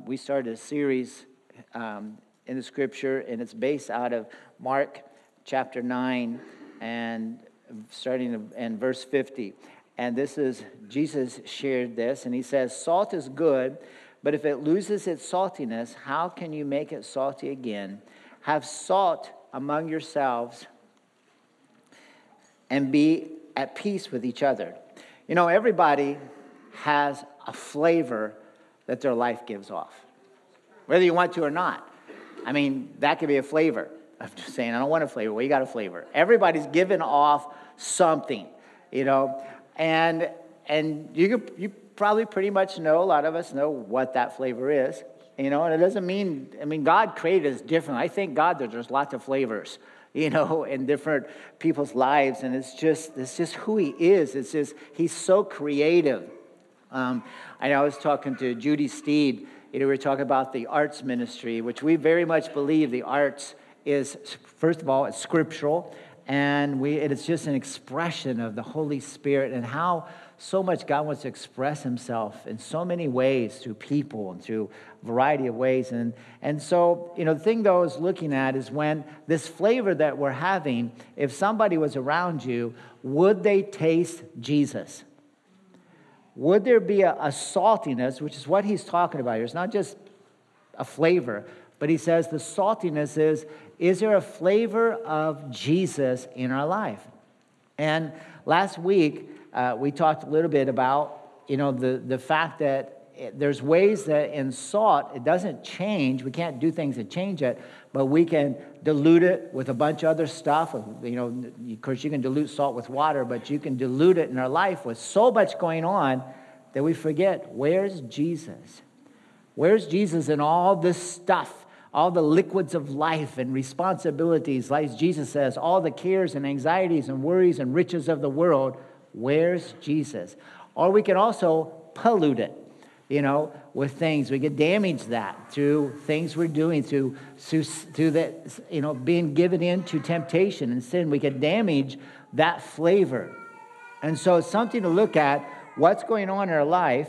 we started a series in the Scripture, and it's based out of Mark chapter 9, and starting in verse 50. And this is, Jesus shared this, and he says, "Salt is good, but if it loses its saltiness, how can you make it salty again? Have salt among yourselves and be at peace with each other." You know, everybody has a flavor that their life gives off, whether you want to or not. I mean, that could be a flavor. I'm just saying, I don't want a flavor. Well, you got a flavor. Everybody's giving off something, you know, and you probably pretty much know, a lot of us know what that flavor is, you know, and it doesn't mean, God created us different. I thank God that there's lots of flavors, you know, in different people's lives, and it's just who he is. It's just, he's so creative. I was talking to Judy Steed. We were talking about the arts ministry, which we very much believe the arts is, first of all, it's scriptural, and it's just an expression of the Holy Spirit and how so much God wants to express himself in so many ways through people and through a variety of ways. And so, you know, the thing, though, I was looking at is when this flavor that we're having, if somebody was around you, would they taste Jesus? Would there be a saltiness, which is what he's talking about here? It's not just a flavor, but he says the saltiness is there a flavor of Jesus in our life? And last week, we talked a little bit about, you know, the fact that there's ways that in salt, it doesn't change. We can't do things that change it, but we can dilute it with a bunch of other stuff. You know, of course, you can dilute salt with water, but you can dilute it in our life with so much going on that we forget, where's Jesus? Where's Jesus in all this stuff, all the liquids of life and responsibilities, like Jesus says, all the cares and anxieties and worries and riches of the world? Where's Jesus? Or we can also pollute it, you know, with things. We can damage that through things we're doing, through that, you know, being given into temptation and sin. We can damage that flavor. And so it's something to look at what's going on in our life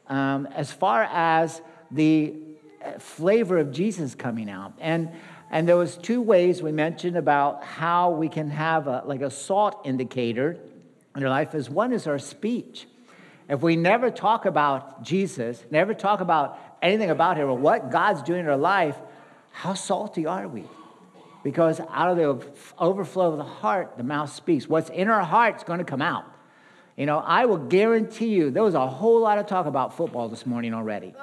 as far as the flavor of Jesus coming out. And there was two ways we mentioned about how we can have a salt indicator in our life. Is one is our speech. If we never talk about Jesus, never talk about anything about him or what God's doing in our life, how salty are we? Because out of the overflow of the heart, the mouth speaks. What's in our heart is going to come out. You know, I will guarantee you, there was a whole lot of talk about football this morning already.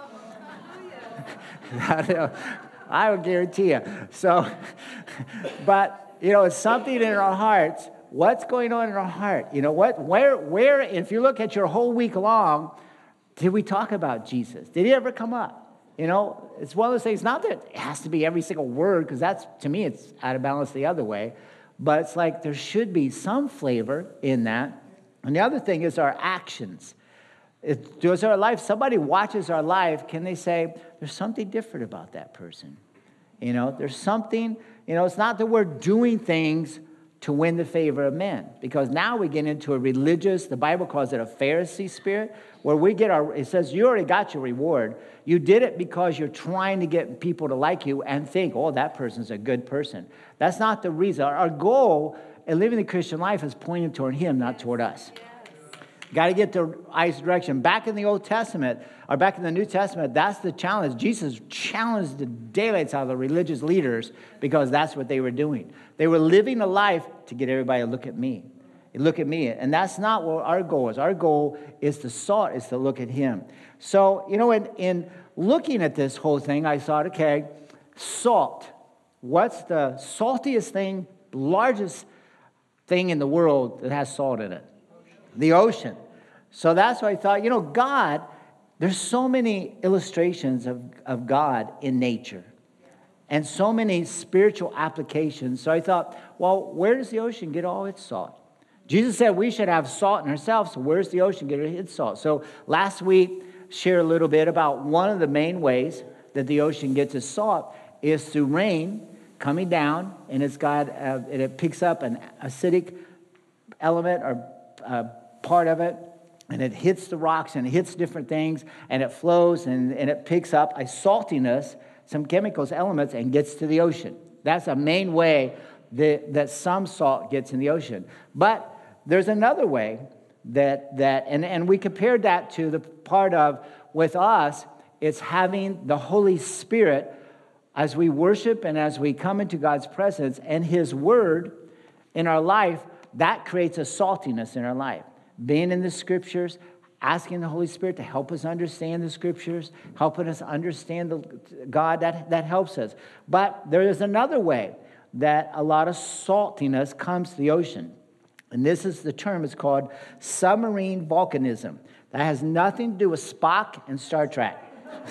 I will guarantee you. So, but, you know, it's something in our hearts. What's going on in our heart? You know, where, if you look at your whole week long, did we talk about Jesus? Did he ever come up? You know, it's one of those things, not that it has to be every single word, because that's, to me, it's out of balance the other way. But it's like there should be some flavor in that. And the other thing is our actions. Does our life, somebody watches our life, can they say, there's something different about that person? You know, there's something, you know, it's not that we're doing things to win the favor of men. Because now we get into a religious, the Bible calls it a Pharisee spirit, where we get it says you already got your reward. You did it because you're trying to get people to like you and think, oh, that person's a good person. That's not the reason. Our goal in living the Christian life is pointing toward him, not toward us. Got to get the eyes direction. Back in the Old Testament, or back in the New Testament, that's the challenge. Jesus challenged the daylights out of the religious leaders because that's what they were doing. They were living a life to get everybody to look at me. Look at me. And that's not what our goal is. Our goal is to salt, is to look at him. So, you know, in looking at this whole thing, I thought, okay, salt. What's the saltiest thing, largest thing in the world that has salt in it? The ocean. So that's why I thought, you know, God, there's so many illustrations of God in nature and so many spiritual applications. So I thought, well, where does the ocean get all its salt? Jesus said we should have salt in ourselves, so where's the ocean get its salt? So last week, shared a little bit about one of the main ways that the ocean gets its salt is through rain coming down, and it picks up an acidic element or part of it, and it hits the rocks and it hits different things and it flows and it picks up a saltiness, some chemicals, elements, and gets to the ocean. That's a main way that some salt gets in the ocean. But there's another way and we compared that to the part of, with us, it's having the Holy Spirit as we worship and as we come into God's presence and His Word in our life, that creates a saltiness in our life. Being in the Scriptures, asking the Holy Spirit to help us understand the Scriptures, helping us understand God, that helps us. But there is another way that a lot of saltiness comes to the ocean. And this is the term, it's called submarine volcanism. That has nothing to do with Spock and Star Trek.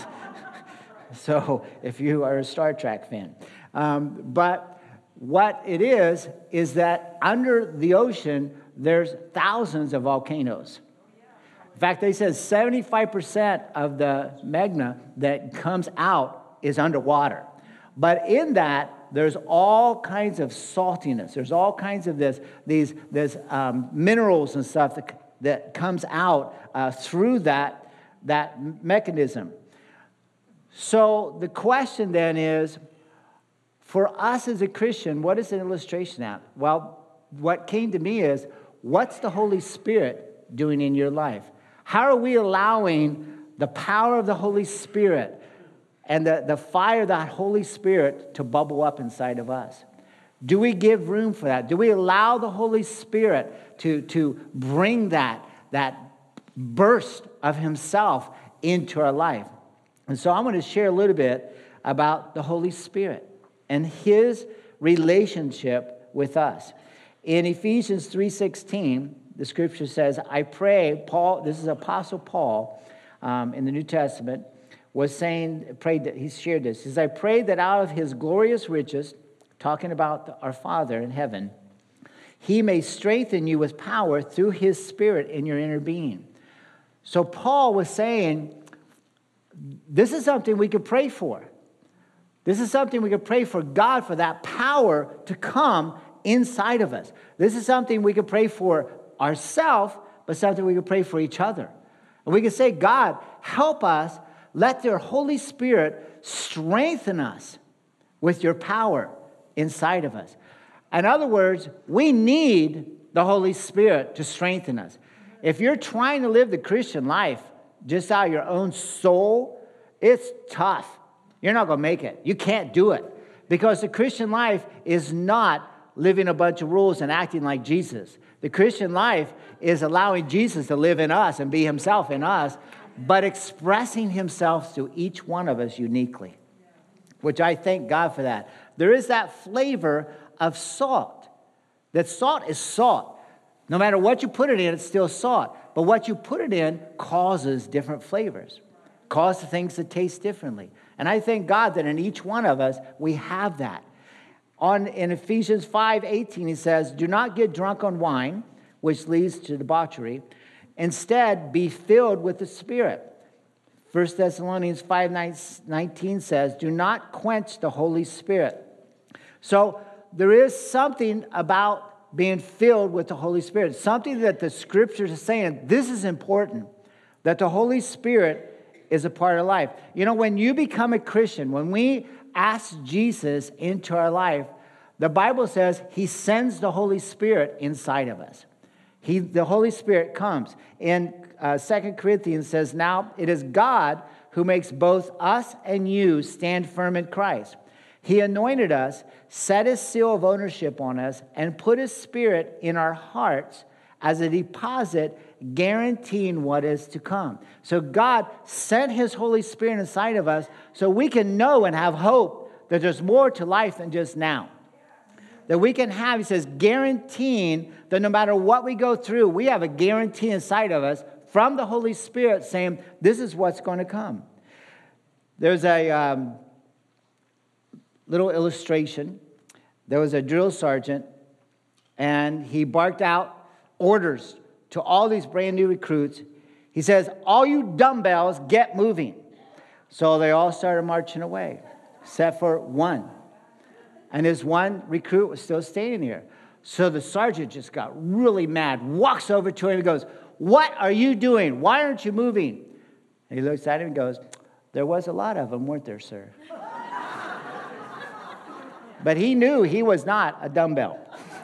So if you are a Star Trek fan. But what it is that under the ocean, there's thousands of volcanoes. In fact, they said 75% of the magma that comes out is underwater. But in that, there's all kinds of saltiness. There's all kinds of these minerals and stuff that comes out through that mechanism. So the question then is, for us as a Christian, what is an illustration at? Well, what came to me is, what's the Holy Spirit doing in your life? How are we allowing the power of the Holy Spirit and the fire of that Holy Spirit to bubble up inside of us? Do we give room for that? Do we allow the Holy Spirit to bring that burst of Himself into our life? And so I'm going to share a little bit about the Holy Spirit and His relationship with us. In Ephesians 3:16, the Scripture says, I pray, Paul, this is Apostle Paul in the New Testament, was saying, prayed that he shared this. He says, I pray that out of His glorious riches, talking about our Father in heaven, He may strengthen you with power through His Spirit in your inner being. So Paul was saying, this is something we could pray for. This is something we could pray for God, for that power to come inside of us. This is something we could pray for ourselves, but something we could pray for each other. And we could say, God, help us. Let your Holy Spirit strengthen us with your power inside of us. In other words, we need the Holy Spirit to strengthen us. If you're trying to live the Christian life just out of your own soul, it's tough. You're not going to make it. You can't do it. Because the Christian life is not living a bunch of rules and acting like Jesus. The Christian life is allowing Jesus to live in us and be Himself in us, but expressing Himself to each one of us uniquely, which I thank God for that. There is that flavor of salt. That salt is salt. No matter what you put it in, it's still salt. But what you put it in causes different flavors, causes things to taste differently. And I thank God that in each one of us, we have that. In Ephesians 5:18, he says, do not get drunk on wine, which leads to debauchery. Instead, be filled with the Spirit. 1 Thessalonians 5:19 says, do not quench the Holy Spirit. So there is something about being filled with the Holy Spirit, something that the Scriptures are saying, this is important, that the Holy Spirit is a part of life. You know, when you become a Christian, when we ask Jesus into our life, the Bible says He sends the Holy Spirit inside of us. The Holy Spirit comes. In 2 Corinthians says, now it is God who makes both us and you stand firm in Christ. He anointed us, set His seal of ownership on us, and put His Spirit in our hearts as a deposit guaranteeing what is to come. So God sent His Holy Spirit inside of us so we can know and have hope that there's more to life than just now. That we can have, He says, guaranteeing that no matter what we go through, we have a guarantee inside of us from the Holy Spirit saying, this is what's going to come. There's a little illustration. There was a drill sergeant, and he barked out orders to all these brand new recruits. He says, all you dumbbells, get moving. So they all started marching away, except for one. And his one recruit was still standing here. So the sergeant just got really mad, walks over to him and goes, what are you doing? Why aren't you moving? And he looks at him and goes, there was a lot of them, weren't there, sir? But he knew he was not a dumbbell.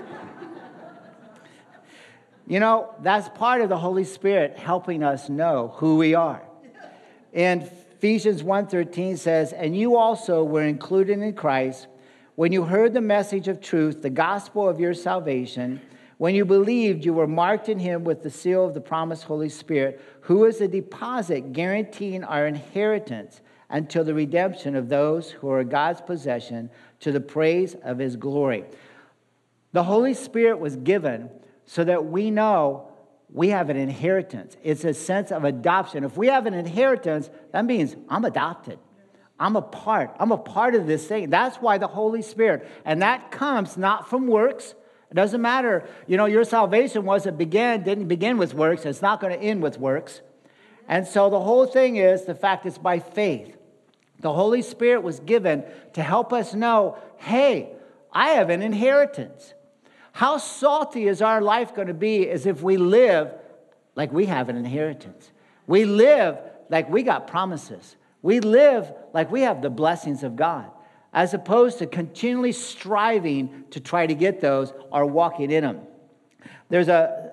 You know, that's part of the Holy Spirit helping us know who we are. And Ephesians 1:13 says, and you also were included in Christ when you heard the message of truth, the gospel of your salvation. When you believed, you were marked in him with the seal of the promised Holy Spirit, who is a deposit guaranteeing our inheritance until the redemption of those who are God's possession, to the praise of his glory. The Holy Spirit was given so that we know we have an inheritance. It's a sense of adoption. If we have an inheritance, that means I'm adopted. I'm a part of this thing. That's why the Holy Spirit. And that comes not from works. It doesn't matter. You know, your salvation didn't begin with works. It's not going to end with works. And so the whole thing is the fact it's by faith. The Holy Spirit was given to help us know, hey, I have an inheritance. How salty is our life going to be as if we live like we have an inheritance? We live like we got promises. We live like we have the blessings of God, as opposed to continually striving to try to get those or walking in them. There's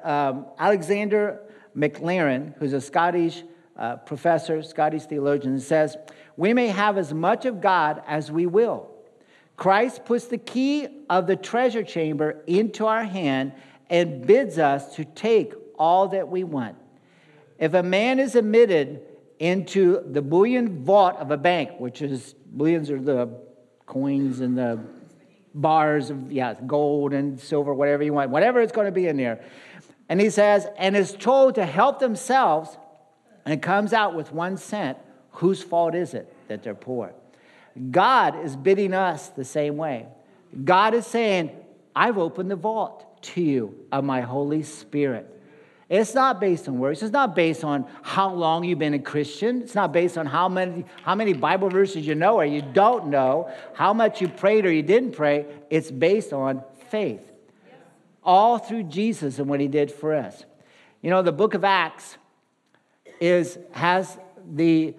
Alexander McLaren, who's a Scottish professor, Scottish theologian, and says, we may have as much of God as we will. Christ puts the key of the treasure chamber into our hand and bids us to take all that we want. If a man is admitted into the bullion vault of a bank, which is, bullions are the coins and the bars of, gold and silver, whatever you want, whatever it's going to be in there. And he says, and is told to help themselves, and comes out with 1 cent, whose fault is it that they're poor? God is bidding us the same way. God is saying, I've opened the vault to you of my Holy Spirit. It's not based on works. It's not based on how long you've been a Christian. It's not based on how many Bible verses you know or you don't know, how much you prayed or you didn't pray. It's based on faith. All through Jesus and what he did for us. You know, the book of Acts has the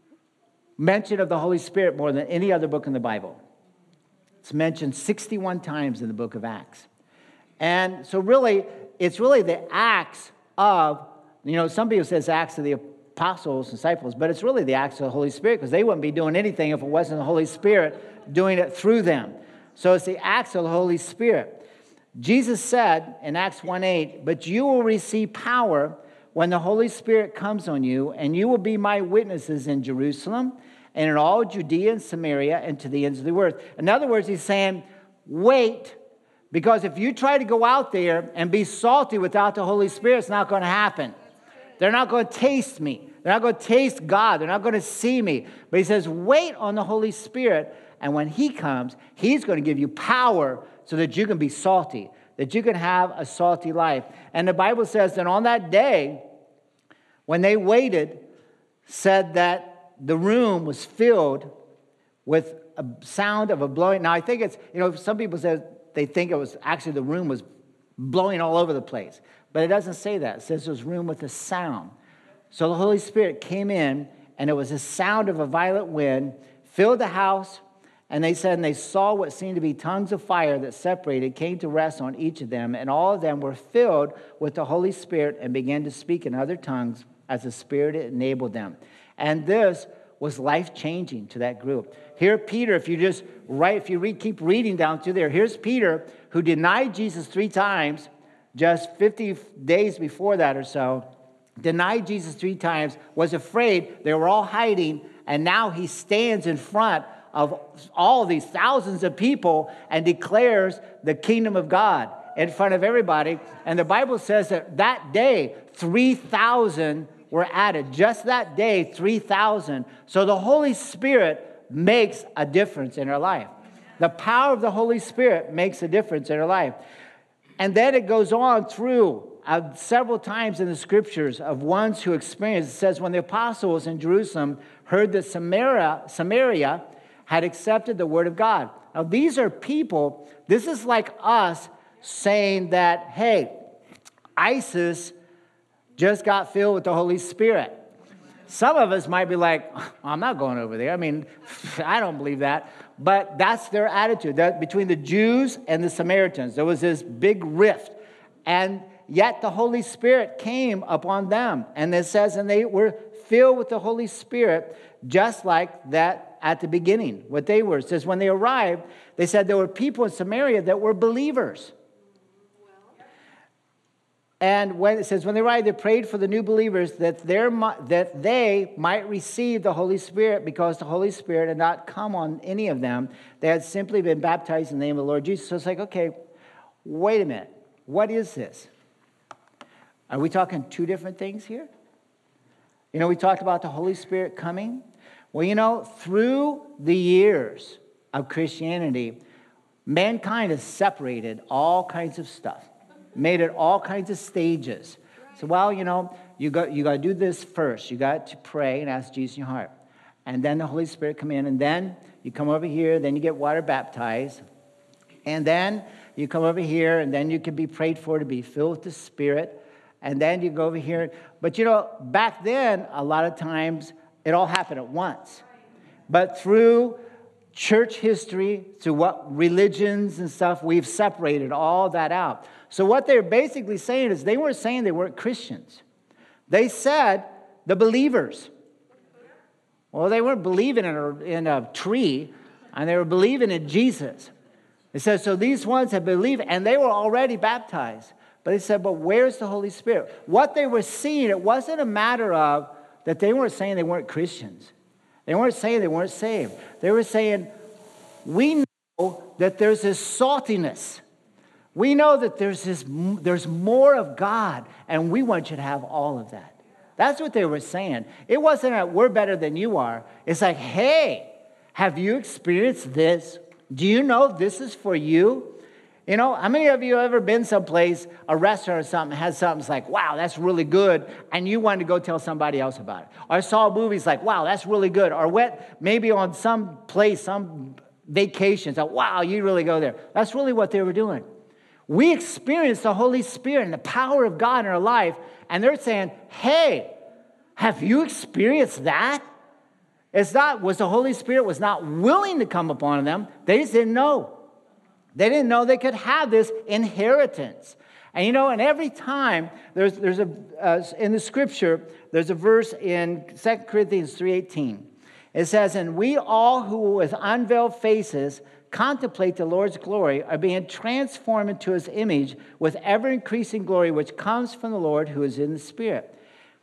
mention of the Holy Spirit more than any other book in the Bible. It's mentioned 61 times in the book of Acts. And so really, it's really the Acts of, you know, some people say it's Acts of the apostles, disciples, but it's really the Acts of the Holy Spirit, because they wouldn't be doing anything if it wasn't the Holy Spirit doing it through them. So it's the Acts of the Holy Spirit. Jesus said in Acts 1:8, but you will receive power when the Holy Spirit comes on you, and you will be my witnesses in Jerusalem and in all Judea and Samaria and to the ends of the earth. In other words, he's saying, wait, because if you try to go out there and be salty without the Holy Spirit, it's not going to happen. They're not going to taste me. They're not going to taste God. They're not going to see me. But he says, wait on the Holy Spirit, and when he comes, he's going to give you power so that you can be salty, that you can have a salty life. And the Bible says that on that day, when they waited, said that the room was filled with a sound of a blowing. Now, I think it's, you know, some people say they think it was actually the room was blowing all over the place. But it doesn't say that. It says it was room with a sound. So the Holy Spirit came in, and it was the sound of a violent wind, filled the house. And they said, and they saw what seemed to be tongues of fire that separated, came to rest on each of them. And all of them were filled with the Holy Spirit and began to speak in other tongues as the Spirit enabled them. And this was life-changing to that group. Here, Peter, if you keep reading down through there, here's Peter, who denied Jesus 3 times, just 50 days before that or so, denied Jesus 3 times, was afraid. They were all hiding, and now he stands in front of all these thousands of people and declares the kingdom of God in front of everybody. And the Bible says that day, 3,000 were added. Just that day, 3,000. So the Holy Spirit makes a difference in our life. The power of the Holy Spirit makes a difference in our life. And then it goes on through several times in the scriptures of ones who experienced. It says when the apostles in Jerusalem heard that Samaria had accepted the word of God. Now, these are people, this is like us saying that, hey, ISIS just got filled with the Holy Spirit. Some of us might be like, I'm not going over there. I mean, I don't believe that. But that's their attitude. That between the Jews and the Samaritans, there was this big rift. And yet the Holy Spirit came upon them. And it says, and they were filled with the Holy Spirit, just like that at the beginning. What they were. It says, when they arrived, they said there were people in Samaria that were believers. And when it says, when they arrived, they prayed for the new believers that they might receive the Holy Spirit, because the Holy Spirit had not come on any of them. They had simply been baptized in the name of the Lord Jesus. So it's like, okay, wait a minute. What is this? Are we talking two different things here? You know, we talked about the Holy Spirit coming. Well, you know, through the years of Christianity, mankind has separated all kinds of stuff. Made it all kinds of stages. So, well, you know, you got to do this first. You got to pray and ask Jesus in your heart. And then the Holy Spirit come in. And then you come over here. Then you get water baptized. And then you come over here. And then you can be prayed for to be filled with the Spirit. And then you go over here. But, you know, back then, a lot of times, it all happened at once. But through church history, through what religions and stuff, we've separated all that out. So what they're basically saying is they weren't saying they weren't Christians. They said the believers. Well, they weren't believing in a tree, and they were believing in Jesus. It says, so these ones have believed, and they were already baptized. But they said, but where's the Holy Spirit? What they were seeing, it wasn't a matter of that they weren't saying they weren't Christians. They weren't saying they weren't saved. They were saying, we know that there's this saltiness. We know that there's more of God, and we want you to have all of that. That's what they were saying. It wasn't that we're better than you are. It's like, hey, have you experienced this? Do you know this is for you? You know, how many of you have ever been someplace, a restaurant or something, has something that's like, wow, that's really good, and you wanted to go tell somebody else about it? Or saw movies like, wow, that's really good. Or went maybe on some place, some vacation, so, wow, you really go there. That's really what they were doing. We experienced the Holy Spirit and the power of God in our life, and they're saying, hey, have you experienced that? It's not, was the Holy Spirit was not willing to come upon them. They just didn't know. They didn't know they could have this inheritance. And you know, and every time there's in the scripture, there's a verse in 2 Corinthians 3:18. It says, and we all who with unveiled faces contemplate the Lord's glory are being transformed into his image with ever-increasing glory, which comes from the Lord who is in the Spirit.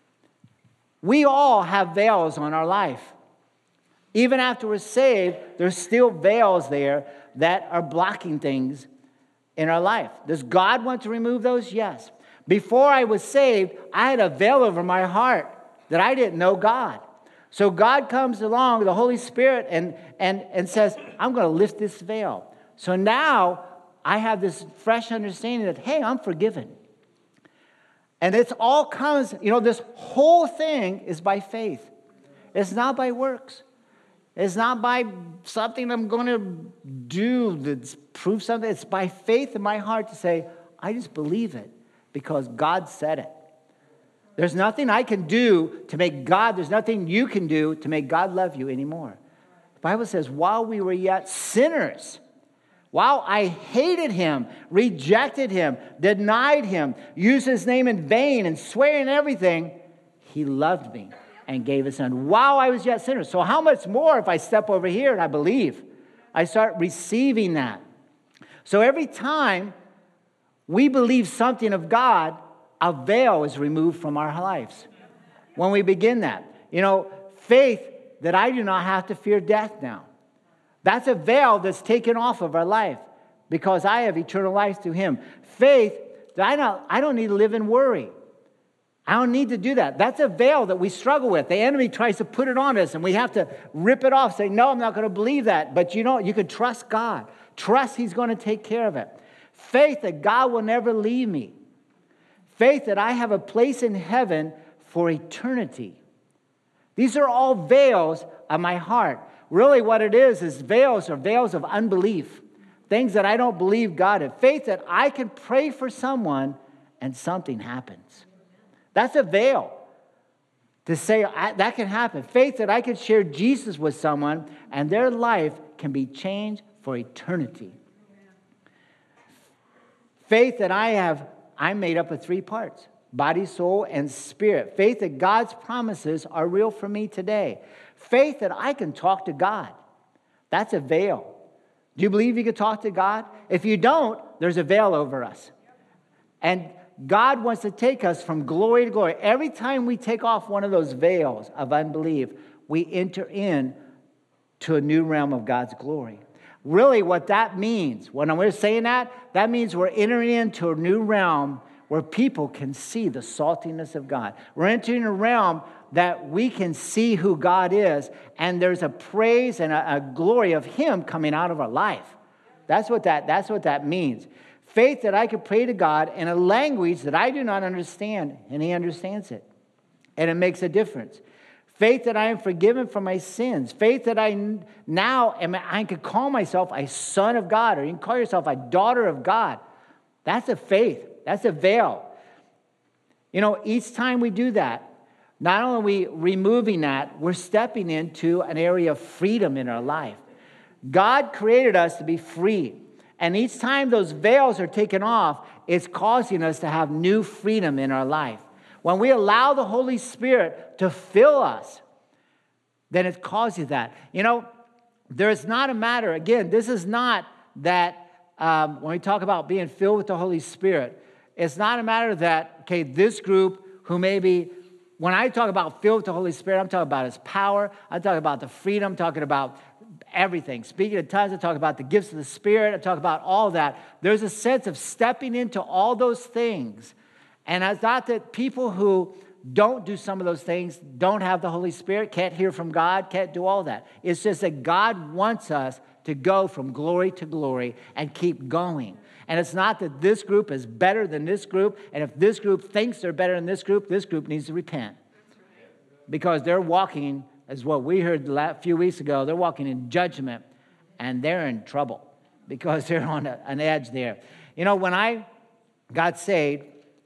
We all have veils on our life. Even after we're saved, there's still veils there that are blocking things in our life. Does God want to remove those? Yes. Before I was saved, I had a veil over my heart that I didn't know God. So God comes along, the Holy Spirit, and says, I'm going to lift this veil. So now I have this fresh understanding that, hey, I'm forgiven. And it's all comes, you know, this whole thing is by faith. It's not by works. It's not by something I'm going to do to prove something. It's by faith in my heart to say, I just believe it because God said it. There's nothing I can do to make God, there's nothing you can do to make God love you anymore. The Bible says, while we were yet sinners, while I hated him, rejected him, denied him, used his name in vain and swearing everything, he loved me and gave his son while I was yet sinner. So how much more if I step over here and I believe? I start receiving that. So every time we believe something of God, a veil is removed from our lives. When we begin that. You know, faith that I do not have to fear death now. That's a veil that's taken off of our life because I have eternal life through him. Faith that I don't need to live in worry. I don't need to do that. That's a veil that we struggle with. The enemy tries to put it on us, and we have to rip it off, say, no, I'm not going to believe that. But you know, you can trust God. Trust he's going to take care of it. Faith that God will never leave me. Faith that I have a place in heaven for eternity. These are all veils of my heart. Really what it is veils are veils of unbelief. Things that I don't believe God in. Faith that I can pray for someone and something happens. That's a veil. To say that can happen. Faith that I could share Jesus with someone and their life can be changed for eternity. Faith that I'm made up of 3 parts: body, soul, and spirit. Faith that God's promises are real for me today. Faith that I can talk to God. That's a veil. Do you believe you can talk to God? If you don't, there's a veil over us. And God wants to take us from glory to glory. Every time we take off one of those veils of unbelief, we enter in to a new realm of God's glory. Really, what that means, when we're saying that means we're entering into a new realm where people can see the saltiness of God. We're entering a realm that we can see who God is, and there's a praise and a glory of Him coming out of our life. That's what that means. Faith that I could pray to God in a language that I do not understand, and He understands it. And it makes a difference. Faith that I am forgiven from my sins. Faith that I could call myself a son of God, or you can call yourself a daughter of God. That's a faith. That's a veil. You know, each time we do that, not only are we removing that, we're stepping into an area of freedom in our life. God created us to be free. And each time those veils are taken off, it's causing us to have new freedom in our life. When we allow the Holy Spirit to fill us, then it causes that. You know, there's not a matter, again, this is not that when we talk about being filled with the Holy Spirit, it's not a matter that, okay, this group who maybe, when I talk about filled with the Holy Spirit, I'm talking about His power, I'm talking about the freedom, I'm talking about everything. Speaking in tongues, I talk about the gifts of the Spirit, I talk about all that. There's a sense of stepping into all those things. And it's not that people who don't do some of those things don't have the Holy Spirit, can't hear from God, can't do all that. It's just that God wants us to go from glory to glory and keep going. And it's not that this group is better than this group, and if this group thinks they're better than this group needs to repent. Because they're walking, as what we heard a few weeks ago, they're walking in judgment, and they're in trouble because they're on an edge there. You know, when I got saved,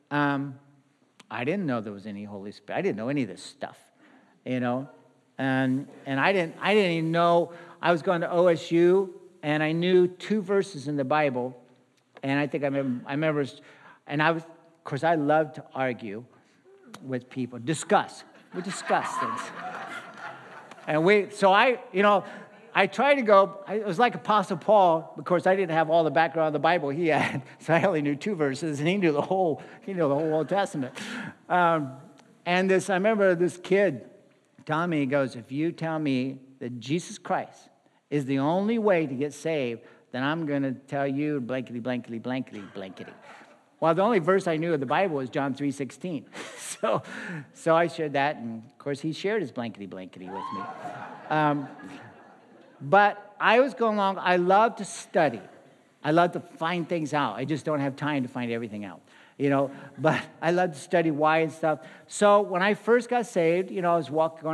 I didn't know there was any Holy Spirit. I didn't know any of this stuff, you know. And I didn't even know. I was going to OSU, and I knew 2 verses in the Bible. And I think I remember, and of course, I love to argue with people, discuss. We discuss things. And I tried to go, it was like Apostle Paul. Of course, I didn't have all the background of the Bible he had, so I only knew 2 verses, and he knew the whole Old Testament. I remember this kid telling me, he goes, if you tell me that Jesus Christ is the only way to get saved, then I'm going to tell you blankety, blankety, blankety, blankety. Well, the only verse I knew of the Bible was John 3:16. So I shared that, and of course, he shared his blankety, blankety with me. But I was going along. I love to study. I love to find things out. I just don't have time to find everything out, you know. But I love to study why and stuff. So when I first got saved, you know, I was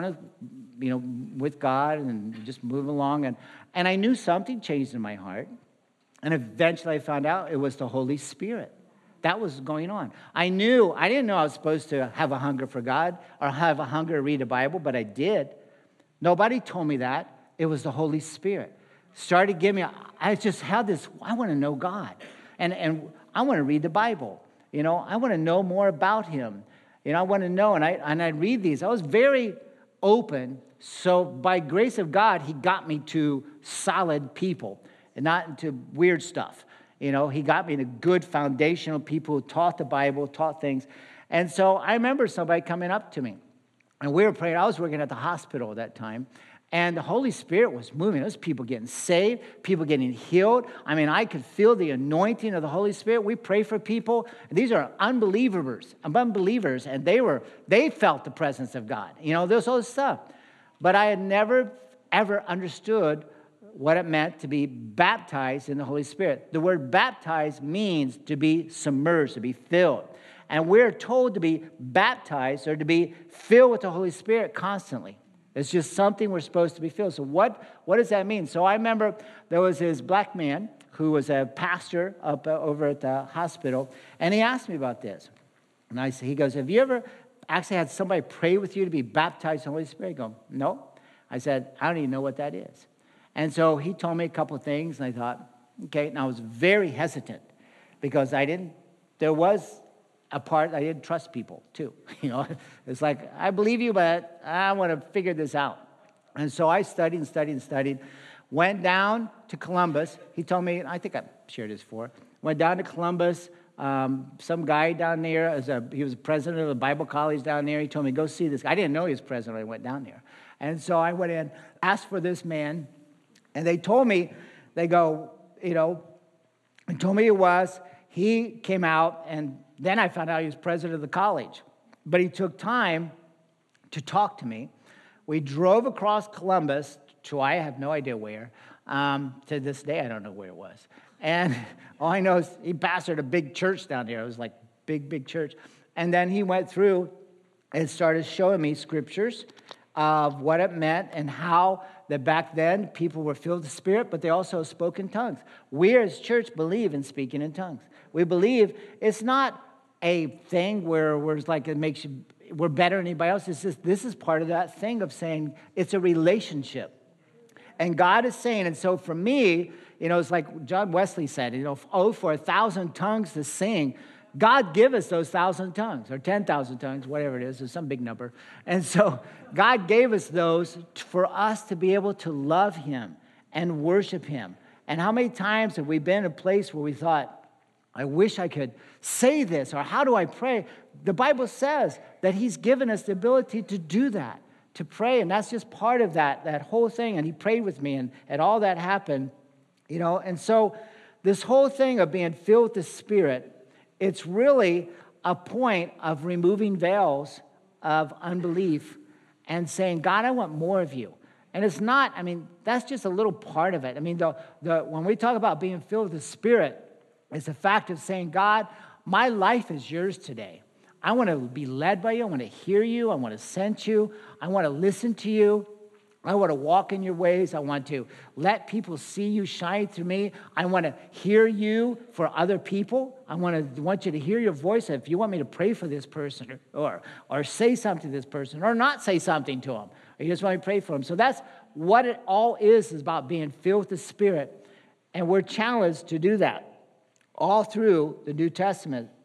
with God and just moving along. And I knew something changed in my heart. And eventually I found out it was the Holy Spirit. That was going on. I didn't know I was supposed to have a hunger for God or have a hunger to read the Bible, but I did. Nobody told me that. It was the Holy Spirit. Started giving me, I just had this, I want to know God. And I want to read the Bible. You know, I want to know more about Him. You know, I want to know, and I'd read these. I was very open. So by grace of God, He got me to solid people and not into weird stuff. You know, He got me to good foundational people who taught the Bible, taught things. And so I remember somebody coming up to me, and we were praying. I was working at the hospital at that time, and the Holy Spirit was moving. There was people getting saved, people getting healed. I mean, I could feel the anointing of the Holy Spirit. We pray for people. These are unbelievers, and they felt the presence of God. You know, there's all this stuff. But I had never, ever understood what it meant to be baptized in the Holy Spirit. The word baptized means to be submerged, to be filled. And we're told to be baptized or to be filled with the Holy Spirit constantly. It's just something we're supposed to be filled. So what does that mean? So I remember there was this black man who was a pastor up over at the hospital, and he asked me about this. And he goes, have you ever actually had somebody pray with you to be baptized in the Holy Spirit? I go, no. I said, I don't even know what that is. And so he told me a couple of things, and I thought, okay. And I was very hesitant because there was a part I didn't trust people too. It's like, I believe you, but I want to figure this out. And so I studied and studied and studied. Went down to Columbus. He told me, I think I shared this before. Went down to Columbus. Some guy down there, he was president of the Bible college down there. He told me, go see this guy. I didn't know he was president when I went down there. And so I went in, asked for this man, and they told me, they go, and told me it was. He came out, and then I found out he was president of the college. But he took time to talk to me. We drove across Columbus to I have no idea where. To this day, I don't know where it was. And all I know is he pastored a big church down there. It was like big church. And then he went through and started showing me scriptures of what it meant and how that back then people were filled with the Spirit, but they also spoke in tongues. We as church believe in speaking in tongues. We believe it's not a thing where it's like we're better than anybody else. It's just, this is part of that thing of saying it's a relationship. And God is saying, and so for me, it's like John Wesley said, for 1,000 tongues to sing, God give us those 1,000 tongues, or 10,000 tongues, whatever it is, it's some big number. And so God gave us those for us to be able to love him and worship him. And how many times have we been in a place where we thought, I wish I could say this, or how do I pray? The Bible says that he's given us the ability to do that, to pray, and that's just part of that whole thing. And he prayed with me, and all that happened, And so this whole thing of being filled with the Spirit, it's really a point of removing veils of unbelief and saying, God, I want more of you. And it's not, that's just a little part of it. When we talk about being filled with the Spirit, it's a fact of saying, God, my life is yours today. I want to be led by you. I want to hear you. I want to sense you. I want to listen to you. I want to walk in your ways. I want to let people see you shine through me. I want to hear you for other people. I want you to hear your voice. If you want me to pray for this person or say something to this person or not say something to them, or you just want me to pray for them. So that's what it all is about being filled with the Spirit. And we're challenged to do that all through the New Testament.